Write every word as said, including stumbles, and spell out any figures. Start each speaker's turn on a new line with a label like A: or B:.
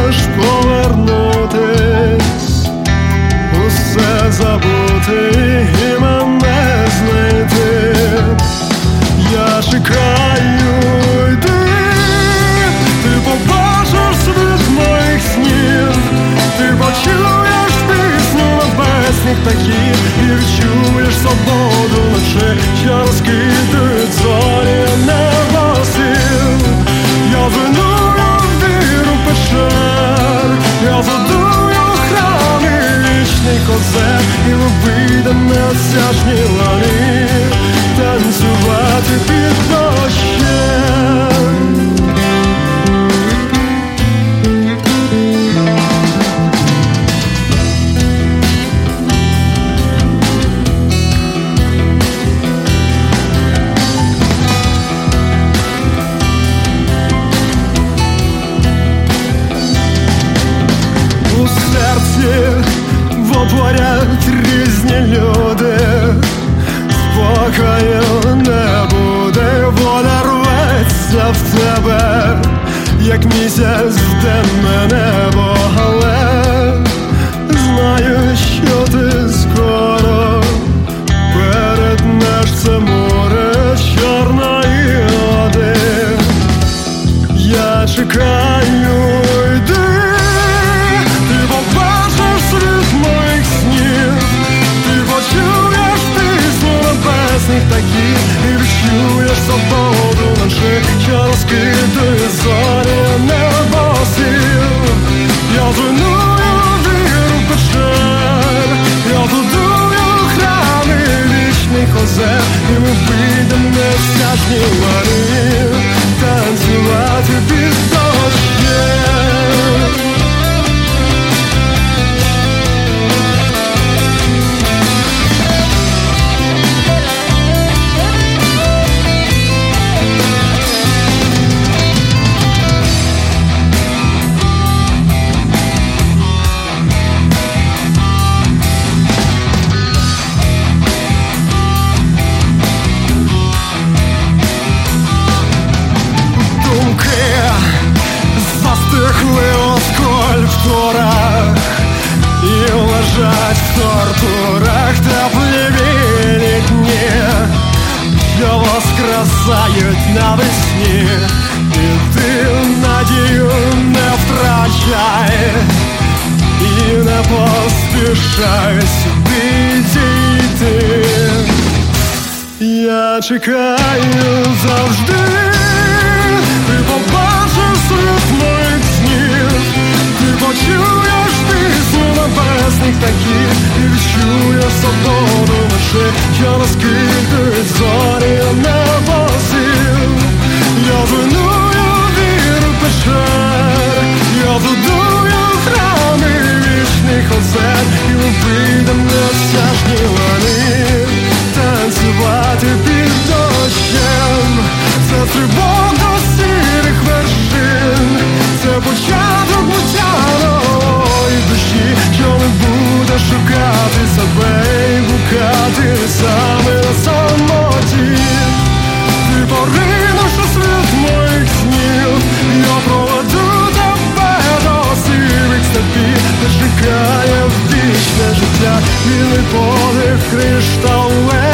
A: можеш повернутись, усе забути і мене знайти. Я чекаю, йди, ти побачиш світ моїх снів, ти почуєш пісню небесних птахів і відчуєш свободу лише, що розкидають зорі небосів. Я виную віру печер, я задую храми вічний козак, і ми вийдемо на осяжні лани танцювати під дощем. У серці водворять різні люди, спокою не буде, вода рветься в тебе, як місяць в денне небо, але знаю, що ти скоро перетнеш це море чорної води. Я чекаю, йди, ти побачиш світ моїх снів, ти почуєш пісню небесних птахів і відчуєш свободу лише, що розкидає зорі небосів. Я зруйную віру печер, я будую храми вічних озер, і ми вийдемо на осяжні лани танцювати під дощем. Застигли у скульптурах і лежать в тортурах теплі вільні дні, що воскресають навесні. І ти надію не втрачай і не поспішай сюди дійти. Я чекаю завжди, ти побачиш світ моїх снів, ти почуєш пісню небесних птахів і відчуєш свободу лише, що розкидають зорі небосів. Я зруйную віру печер, я будую храми вічних озер, і ми вийдемо на осяжні лани танцювати під дощем. Це стрибок до сірих вершин, це початок буття нової душі, що не буде шукати себе і блукати саме на самоті. Ти поринеш у світ моїх снів, я проведу тебе до сірих степів, де чекає вічне життя, вільний подих кришталевий.